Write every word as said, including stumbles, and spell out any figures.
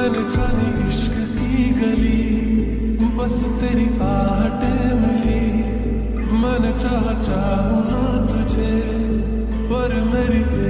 मैंने जानी इश्क की गली, बस तेरी आहटें मिली। मैंने चाहा चाहूं ना तुझे, पर मेरी